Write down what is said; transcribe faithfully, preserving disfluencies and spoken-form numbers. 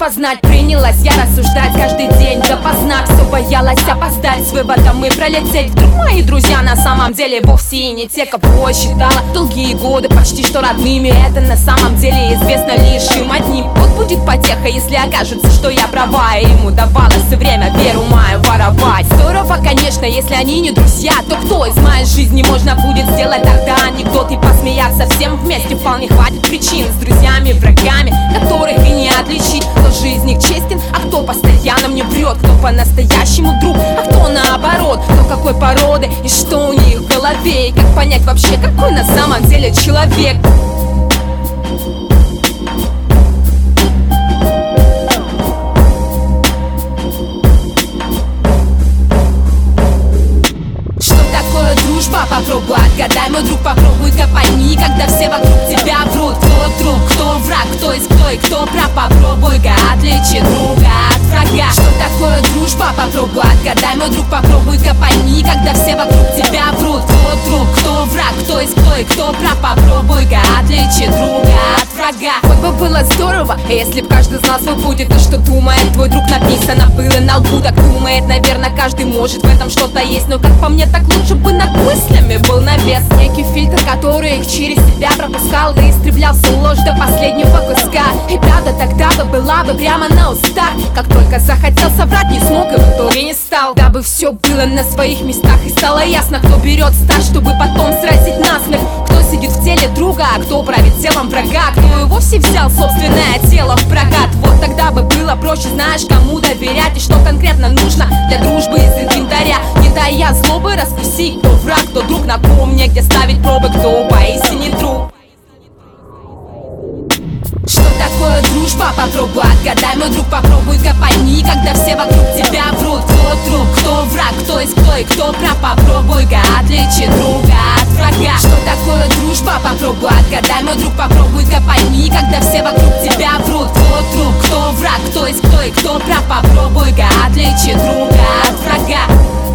распознать. Принялась я рассуждать каждый день допоздна. Все боялась опоздать с выводом и пролететь. Вдруг мои друзья на самом деле вовсе и не те, кого я считала долгие годы почти что родными. Это на самом деле известно лишь им одним. Вот будет потеха, если окажется, что я права, и им удавалось все время веру мою воровать. Здорово, конечно, если они не друзья, то кто из моей жизни можно будет сделать тогда анекдот и посмеяться всем вместе? Вполне хватит причин с друзьями, врагами, которых и не отличить. Кто же из них честен, а кто постоянно мне врет? Кто по-настоящему друг, а кто наоборот? Кто какой породы и что у них в голове? И как понять вообще, какой на самом деле человек? Попробуй отгадай, мой друг, попробуй-ка пойми, когда все вокруг тебя врут. Кто друг, кто враг, кто есть кто и кто прав. Попробуй-ка отличи друга от врага. Что такое дружба? Попробуй отгадай, мой друг, попробуй-ка пойми, когда все вокруг тебя врут. Кто друг, кто враг, кто есть кто и кто прав. Попробуй-ка отличи друга от врага. Хоть бы было здорово, если б каждый знал свой путь. И то, что думает твой друг, написано было на лбу. Так думает, наверное, каждый может, в этом что-то есть. Но как по мне, так лучше бы над мыслями был навес. Некий фильтр, который их через себя пропускал и истреблял всю ложь до последнего куска. И правда тогда бы была бы прямо на устах. Как только захотел соврать, не смог и в итоге не стал. Дабы все было на своих местах и стало ясно, кто берет старт, чтобы потом сразить насмех. Кто сидит в теле друга, а кто правит телом врага. Кто и вовсе взял собственное тело в прокат. Вот тогда бы было проще, знаешь, кому доверять и что конкретно нужно для дружбы из инвентаря. Не дая злобы раскусить, кто враг, кто друг. Напомни, где ставить пробы, кто поистине друг. Что такое дружба? Попробуй отгадай, мой друг, попробуй-ка пойми, когда все вокруг тебя врут. Кто друг, кто враг, кто есть кто и кто прав. Попробуй-ка отличи друга от врага. Что такое дружба? Попробуй отгадай, мой друг, попробуй-ка пойми, когда все вокруг тебя врут. Кто друг, кто враг, кто есть кто и кто прав. Попробуй-ка отличи друга от врага.